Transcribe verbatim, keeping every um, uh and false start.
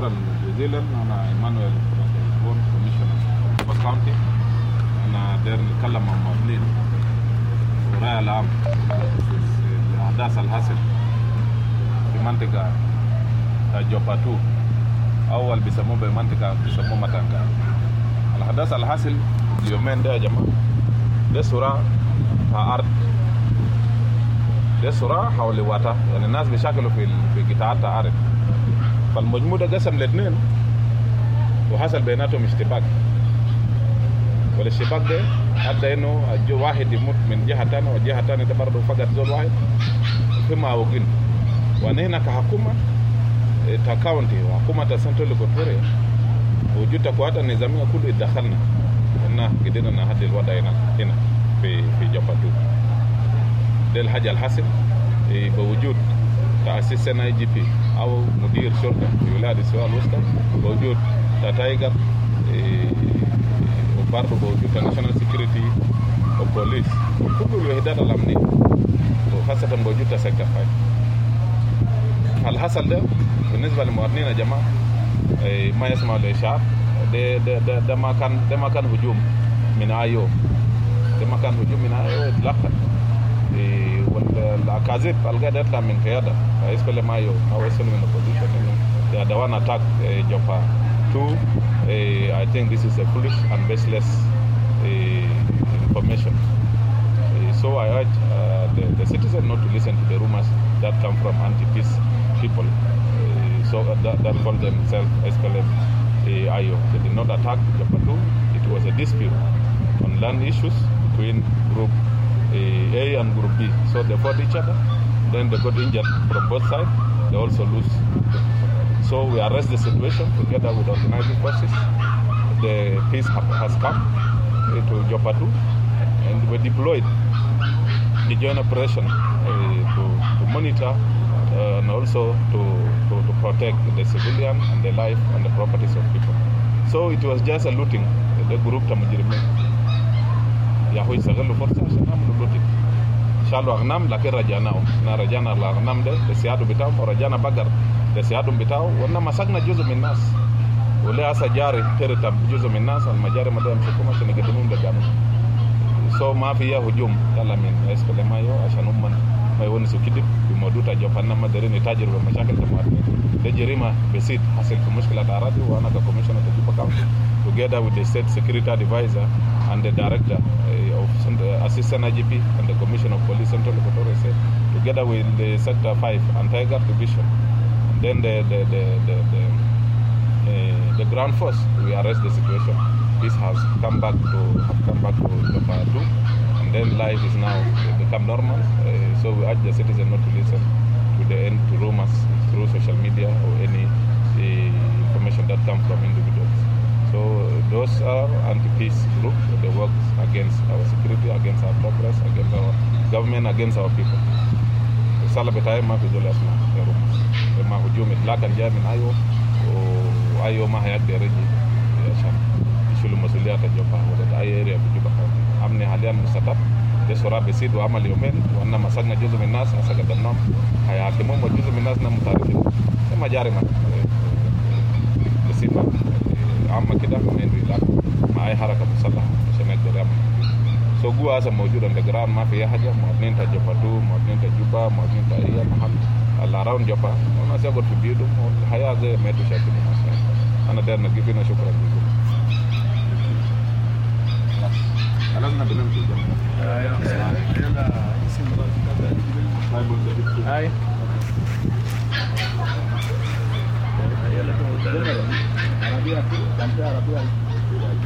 شكرا جزيلا. أنا إيمانويل بون كوميشنر في كاونتي. أنا داير نتكلم عن مواطنين الرأي العام الأحداث الحاصل في منطقة جوباتو أول بيسموه بمنطقة بيسموه ماتانغا. الأحداث الحاصل اليومين ده يا جماعة ده صراع أرض، ده صراع حول واتا، يعني الناس بيشاكلوا في في قطاعات أرض. فالمجموع ده قسم لاثنين وحصل بيناتهم اشتباك، والاشتباك ده أدى إنه واحد يموت من جهة ثانية والجهة الثانية ده برضه فقط زول واحد في معوقين. وأنا كحكومة تاكاونتي وحكومة سنترال كونتوريا وجود تقوات النظامية كله اتدخلنا إننا قدرنا نهدي الوضع هنا هنا في في جوباتو. ده الحاجة الحاصل بوجود تأسيس ان اي جي بي أو مدير شرطة في ولاية السواء الوسطى، بوجود تايجر وبرضه بوجود ناشونال سيكيورتي وبوليس وكل الوحدات الأمنية وخاصة بوجود سيكتور فايف. الحصل ده بالنسبة للمواطنين يا جماعة ما يسمعوا الإشعار. ده ده ده ده ما كان ده ما كان هجوم من ايو، ده ما كان هجوم من ايو اطلاقا. والأكاذيب القاعدة يطلع من قيادة رئيس كل ما يو أو رئيس من الopposition إنه they are the one attack Jopa two. I think this is a foolish and baseless information. So I urge uh, the, the citizen not to listen to the rumors that come from anti-peace people. Uh, so uh, that, that call themselves S P L M uh, I O. They did not attack Jopa two. It was a dispute on land issues between group A and group B. So they fought each other. Then they got injured from both sides. They also lose. So we arrest the situation together with organizing forces. The peace has come to Jopa two, and we deployed the joint operation uh, to, to monitor uh, and also to, to, to protect the civilian and the life and the properties of people. So it was just a looting. The group Tamujirime Yahu يستغلوا فرصة عشان يعملوا لوتينج. شالوا أغنام لكن رجعناهم. نا رجعنا الأغنام ده لسيادهم بتاعهم ورجعنا بقر لسيادهم بتاعهم وإننا مسكنا جزء من الناس. وليه هسه جاري ترتب جزء من الناس المجاري ما ده يمسكوهم عشان يقدمون للقانون. So ما فيها هجوم يلا من رئيس كل ما يو عشان هم ما يونسوا كده بموضوع جوبانا ما دارين يتاجروا بمشاكل المواطنين. ده جريمة بسيط حصل في مشكلة أراضي وأنا ككوميشنر تجيب كاونتي together with the state security advisor and the director uh, of uh, assistant I G P and the commissioner of police central Equatorial State together with the sector five and Tiger division. And then the the the the, the, uh, the ground force we arrest the situation. This has come back to have come back to Jopa two, and then life is now become normal. Uh, so we urge the citizen not to listen to the end to rumors through social media or any uh, information that comes from individuals. So those are anti-peace groups. They work against our security, against our progress, against our government, against our people. Sala betay ma fi zolas na yaro. Ma hujumi lakan jami ayo o ayo ma hayat dereji ya sham. Shulu masuliya ta Jopa wala ay area bi Jopa. Amne halian mustatab de sura besid wa amal yomen wa anna masagna juzu min nas asaga damnam hayakimu wa juzu min nas na mutarifin. Ma jari ma besiba عامة كده من ريلاك مع أي حركة مسلحة عشان نقدر نعمل. سو جوا هذا موجود عند جرام ما في حاجة مواطنين تجوبا تو مواطنين تجوبا مواطنين تأيي محل الأراون جوبا والناس يقعد في بيوتهم والحياة زي ما تشاهد الناس. أنا داير نجيبنا شكرا لكم. خلصنا بنمشي جماعة. أيوة. يلا اسم هاي. يلا تقول. Arabia tu, sampai Arabia.